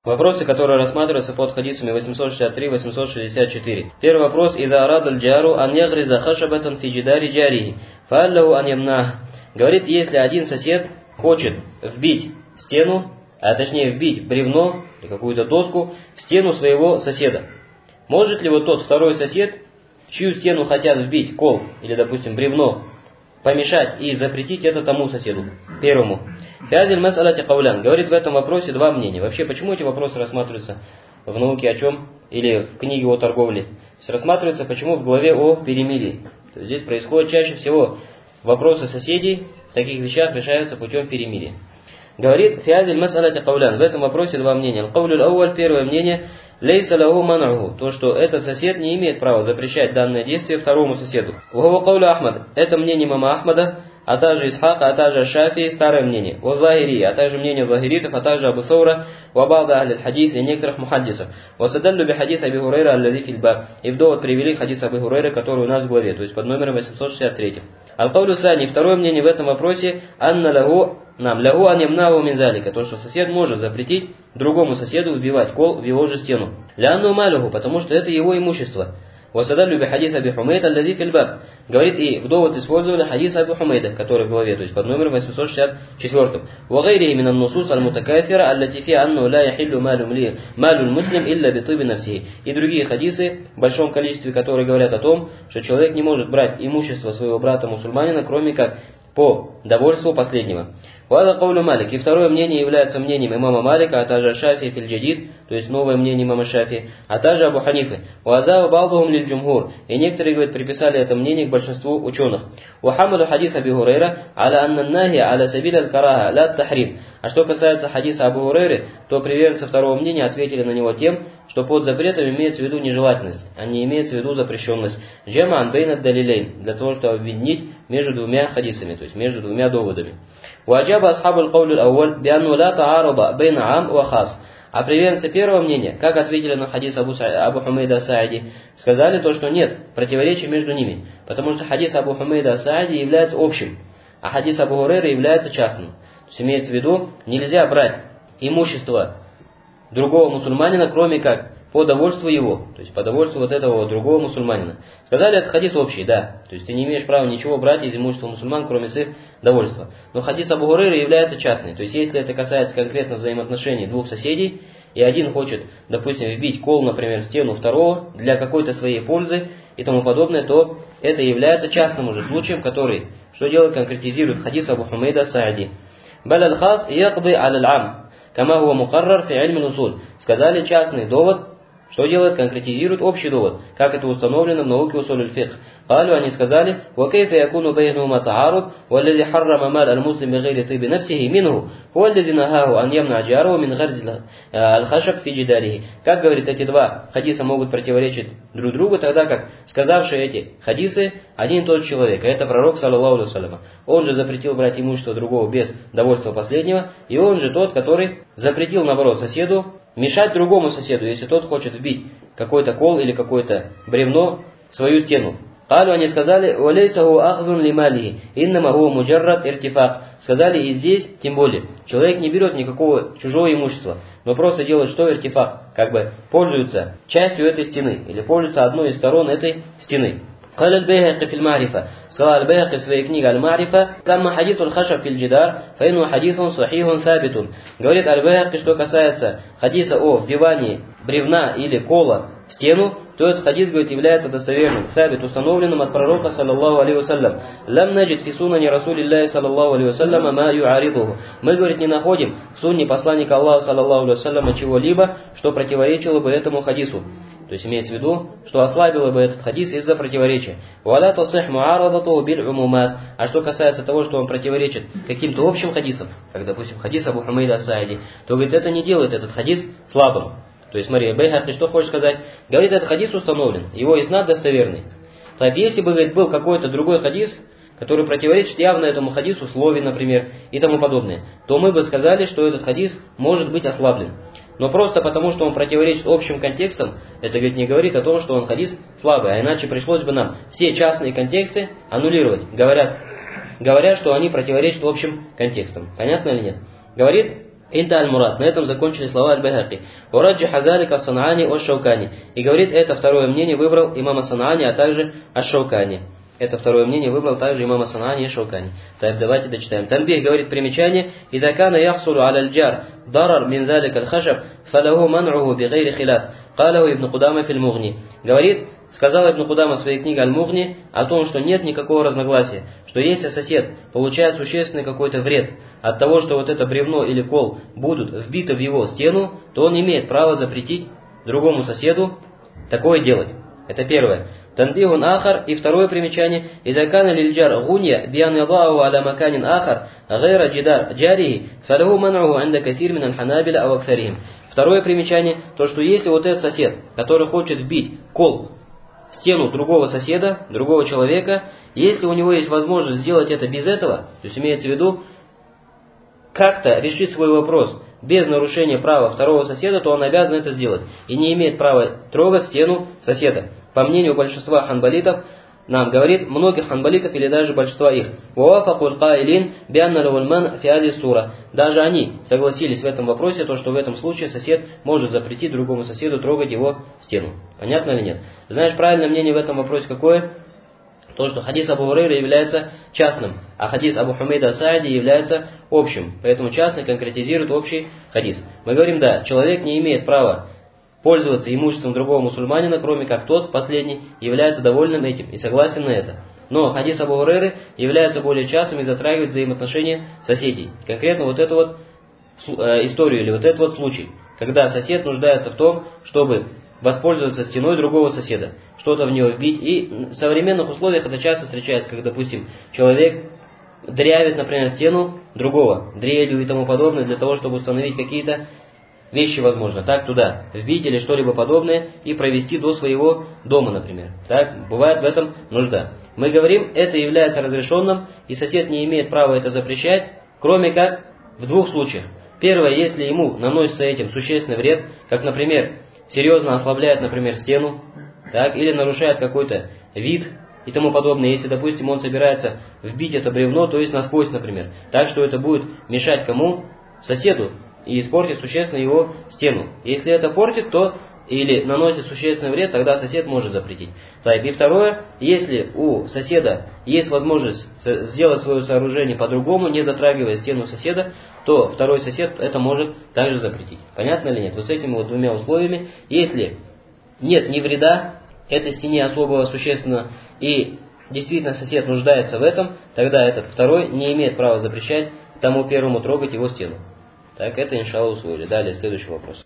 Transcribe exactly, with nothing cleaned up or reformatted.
Вопросы, которые рассматриваются под хадисами восемьсот шестьдесят три — восемьсот шестьдесят четыре. Первый вопрос. «Иза арада аль-джару ан ягриза хашабатан фи джидари джарихи, фааллаху ан ямнах». Говорит, если один сосед хочет вбить стену, а точнее вбить бревно или какую-то доску в стену своего соседа, может ли вот тот второй сосед, в чью стену хотят вбить кол или, допустим, бревно, помешать и запретить это тому соседу, первому? Фиазиль мас'алати каулян. Говорит, в этом вопросе два мнения. Вообще, почему эти вопросы рассматриваются в науке о чем? Или в книге о торговле? То есть рассматривается, почему в главе о перемирии. То есть здесь происходит чаще всего вопросы соседей в таких вещах решаются путем перемирия. Говорит, фиазиль мас'алати каулян. В этом вопросе два мнения. Аль-каулюль ауаль, первое мнение, лейса лаху ман'уху, то, что этот сосед не имеет права запрещать данное действие второму соседу. Вахуа каулю Ахмад, это мнение имама Ахмада, а также Исхака, а также Шафии, старое мнение. Ва Захири, а также мнение захиритов, а также Абу Саура, ва ба'да ахли хадис и некоторых мухаддисов. Ва садаллю би хадис Аби Хурайра аллази фил баб. И в довод привели хадис Аби Хурайра, который у нас в главе, то есть под номером восемьсот шестьдесят три. Аль-каулю сани, второе мнение в этом вопросе, анна лаху, нам лаху ан ямнаху мин залика, то, что сосед может запретить другому соседу вбивать кол в его же стену. Лянну малюху, потому что это его имущество. Васадаллю би хадис Аби Хумейда аллази фил баб. Говорит, и в довод использовали хадис Аби Хумейда, который в главе, то есть под номером восемьсот шестьдесят четыре. Ва гайри мин ан-нусус аль-мутакафира аллати фи анну ла яхиллу малу муслим илля би тиби нафсихи. И другие хадисы в большом количестве, которые говорят о том, что человек не может брать имущество своего брата-мусульманина, кроме как по довольству последнего. Вада каулю Малик. И второе мнение является мнением имама Малика, а также Шафи фил джадид, то есть новое мнение имама Шафи, а также Абу Ханифы. Уазава балдухум лиль джумхур. И некоторые, говорят, приписали это мнение к большинству ученых. Ухамаду хадис Аби Хурайра аля аннаннахи аля сабиль аль-караха ла тахрим. А что касается хадиса Абу Хурайры, то приверженцы второго мнения ответили на него тем, что под запретом имеется в виду нежелательность, а не имеется в виду запрещенность. Джамаан бейна далилейн, для того, чтобы объединить между двумя хадисами, то есть между двумя доводами. Уаджаба асхабуль каулюль ауаль бианну ла тааруда бейна ам ва хас. А приверженцы первого мнения, как ответили на хадис Абу, Абу Хумейда Саади, сказали то, что нет противоречия между ними, потому что хадис Абу Хумейда Саади является общим, а хадис Абу Хурайры является частным. То есть имеется в виду, нельзя брать имущество другого мусульманина, кроме как по довольству его, то есть по довольству вот этого другого мусульманина. Сказали, это хадис общий, да, то есть ты не имеешь права ничего брать из имущества мусульман, кроме с их довольства. Но хадис Абу Хурайры является частный, то есть если это касается конкретно взаимоотношений двух соседей, и один хочет, допустим, вбить кол, например, в стену второго для какой-то своей пользы и тому подобное, то это является частным уже случаем, который, что делает, конкретизирует хадис Абу Хумейда Саади. Баль аль-хас якды аль-ам, кама хуа мукаррар фи ильми усуль. Сказали, частный довод, что делает, конкретизирует общий довод, как это установлено в науке усуль аль-фикх. Калю, они сказали, ва кейфа якуну бейнахума таарud, валлади харрама мал аль-муслим бигайри тиби нафсихи минху, валлади нахаху ан ямна джару мин гарзи аль-хашаб фи джидарихи. Как говорит, эти два хадиса могут противоречить друг другу, тогда как сказавшие эти хадисы один и тот же человек, а это пророк, саллаллаху алейхи ва саллям. Он же запретил брать имущество другого без довольства последнего, и он же тот, который запретил, наоборот, соседу мешать другому соседу, если тот хочет вбить какой-то кол или какое-то бревно в свою стену. Калю, они сказали, «Валейсаху ахзун лималихи, иннама хуа муджаррад иртифак». Сказали, и здесь, тем более, человек не берет никакого чужого имущества, но просто делает что? Иртифак, как бы пользуется частью этой стены, или пользуется одной из сторон этой стены. قال البيهقي في المعرفة. сказал البيهقي в своей книге المعرفة كما حديث الخشب في الجدار فإنه حديث صحيح ثابت. Говорит البيهقي, что касается хадиса о вбивании бревна или кола в стену, то этот хадис, говорит, является достоверным, сабит, установленным от пророка, саллаллаху алейхи вассалям. Лам наджид фи сунани расулиллахи, саллаллаху алейхи вассалям, ма юаридуху. Мы, говорит, не находим в сунне посланника Аллаха, саллаллаху алейхи вассалям, чего-либо, что противоречило бы этому хадису. То есть имеется в виду, что ослабило бы этот хадис из-за противоречия. «Валя тасих муарадату биль умумат». А что касается того, что он противоречит каким-то общим хадисам, как, допустим, хадис Абу Хумейда Саади, то, говорит, это не делает этот хадис слабым. То есть, смотри, Байхақи что хочет сказать? Говорит, этот хадис установлен, его иснад достоверный. Так, если бы, говорит, был какой-то другой хадис, который противоречит явно этому хадису, слове, например, и тому подобное, то мы бы сказали, что этот хадис может быть ослаблен. Но просто потому, что он противоречит общим контекстам, это, говорит, не говорит о том, что он хадис слабый, а иначе пришлось бы нам все частные контексты аннулировать. Говорят, говорят, что они противоречат общим контекстам. Понятно или нет? Говорит Инта аль-Мурад. На этом закончили слова аль-Байхаки. Ураджиха залика ас-Сан'ани ва-Шаукани. И говорит, это второе мнение выбрал имам ас-Сан'ани, а также аш-Шаукани. Это второе мнение выбрал также имам ас-Сан'ани и Шаукани. Так, давайте дочитаем. Танбих говорит примечание. «Ида кана яхсулу аля аль-джар дарар мин залика аль-хашаб, фалаху ман'уху бигайри хиляф». Калаху Ибн Кудама фил Мугни. Говорит, сказал Ибн Кудама в своей книге Аль-Мугни о том, что нет никакого разногласия, что если сосед получает существенный какой-то вред от того, что вот это бревно или кол будут вбиты в его стену, то он имеет право запретить другому соседу такое делать. Это первое. Танбихун ахар. И второе примечание. Изакана лильджар гунья биан яллаху аля маканин ахар гайра джидар джарихи фалаху ман'уху анда касир мин аль-ханабиля ау аксарихим. Второе примечание, то что если вот этот сосед, который хочет вбить кол в стену другого соседа, другого человека, если у него есть возможность сделать это без этого, то есть имеется в виду как-то решить свой вопрос без нарушения права второго соседа, то он обязан это сделать и не имеет права трогать стену соседа. По мнению большинства ханбалитов, нам говорит многих ханбалитов или даже большинства их. Даже они согласились в этом вопросе, то что в этом случае сосед может запретить другому соседу трогать его стену. Понятно или нет? Знаешь, правильное мнение в этом вопросе какое? То, что хадис Абу Хурайры является частным, а хадис Абу Хумейда ас-Сааиди является общим. Поэтому частный конкретизирует общий хадис. Мы говорим, да, человек не имеет права пользоваться имуществом другого мусульманина, кроме как тот, последний, является довольным этим и согласен на это. Но хадис Абу Хурайры является более частым и затрагивает взаимоотношения соседей. Конкретно вот эту вот э, историю или вот этот вот случай, когда сосед нуждается в том, чтобы воспользоваться стеной другого соседа, что-то в него вбить. И в современных условиях это часто встречается, как, допустим, человек дрявит, например, стену другого, дрелью и тому подобное, для того, чтобы установить какие-то вещи, возможно, так туда вбить или что-либо подобное и провести до своего дома, например. Так, бывает в этом нужда. Мы говорим, это является разрешенным, и сосед не имеет права это запрещать, кроме как в двух случаях. Первое, если ему наносится этим существенный вред, как, например, серьезно ослабляет, например, стену, так, или нарушает какой-то вид и тому подобное, если, допустим, он собирается вбить это бревно, то есть насквозь, например, так, что это будет мешать кому? Соседу, и испортит существенно его стену. Если это портит, то или наносит существенный вред, тогда сосед может запретить. Так, и второе, если у соседа есть возможность сделать свое сооружение по-другому, не затрагивая стену соседа, то второй сосед это может также запретить. Понятно или нет? Вот с этими вот двумя условиями, если нет ни вреда этой стене особого существенного, и действительно сосед нуждается в этом, тогда этот второй не имеет права запрещать тому первому трогать его стену. Так, это иншаллах усвоили. Далее, следующий вопрос.